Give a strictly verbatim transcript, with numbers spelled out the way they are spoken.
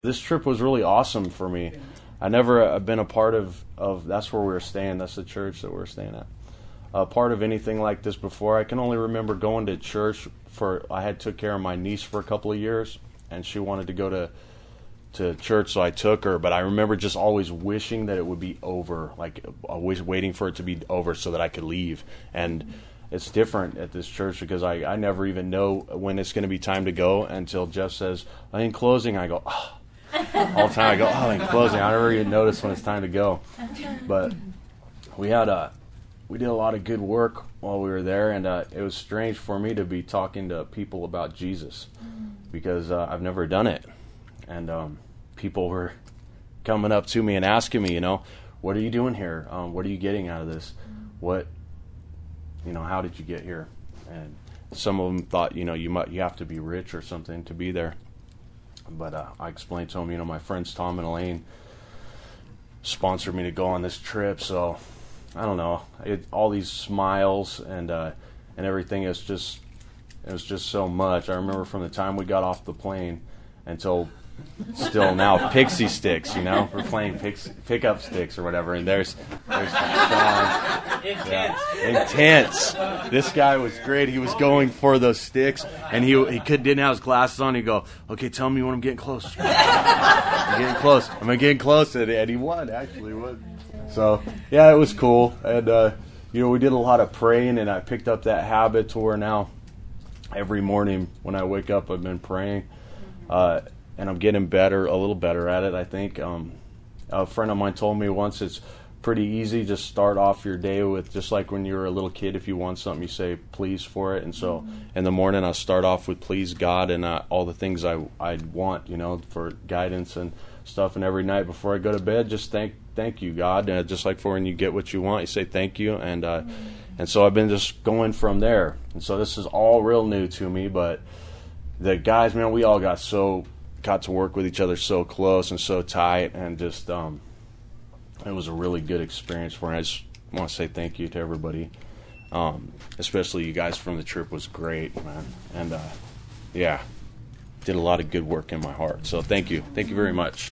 This trip was really awesome for me. I never uh, been a part of, of, that's where we were staying, that's the church that we were staying at. A part of anything like this before. I can only remember going to church for, I had took care of my niece for a couple of years, and she wanted to go to to church, so I took her, but I remember just always wishing that it would be over, like always waiting for it to be over so that I could leave. And it's different at this church because I, I never even know when it's going to be time to go until Jeff says, in closing, I go, oh. All the time I go, oh, in closing, I never even notice when it's time to go. But we had a, we did a lot of good work while we were there, and uh, it was strange for me to be talking to people about Jesus because uh, I've never done it. And um, people were coming up to me and asking me, you know, what are you doing here? Um, what are you getting out of this? What, you know, how did you get here? And some of them thought, you know, you might you have to be rich or something to be there. But uh, I explained to them, you know, my friends Tom and Elaine sponsored me to go on this trip. So I don't know, it, all these smiles and uh, and everything is just it was just so much. I remember from the time we got off the plane until still now pixie sticks, you know, we're playing pix, pickup sticks or whatever, and there's there's Sean. Intense. Yeah. Intense. This guy was great. He was going for those sticks, and he he could didn't have his glasses on. He'd go, okay, tell me when I'm getting close. I'm getting close. I'm getting close, and, and he won. Actually, won. So yeah, it was cool, and uh, you know, we did a lot of praying, and I picked up that habit to where now every morning when I wake up, I've been praying. Uh, And I'm getting better, a little better at it, I think. Um, a friend of mine told me once it's pretty easy. Just start off your day with, just like when you were a little kid, if you want something, you say please for it. And so mm-hmm. in the morning, I start off with please God and uh, all the things I I want, you know, for guidance and stuff. And every night before I go to bed, just thank thank you, God. And just like for when you get what you want, you say thank you. And uh, mm-hmm. and so I've been just going from there. And so this is all real new to me. But the guys, man, we all got so... got to work with each other so close and so tight, and just um, it was a really good experience for me. I just want to say thank you to everybody, um, especially you guys from the trip. Was great, man, and uh, yeah, did a lot of good work in my heart. So thank you, thank you very much.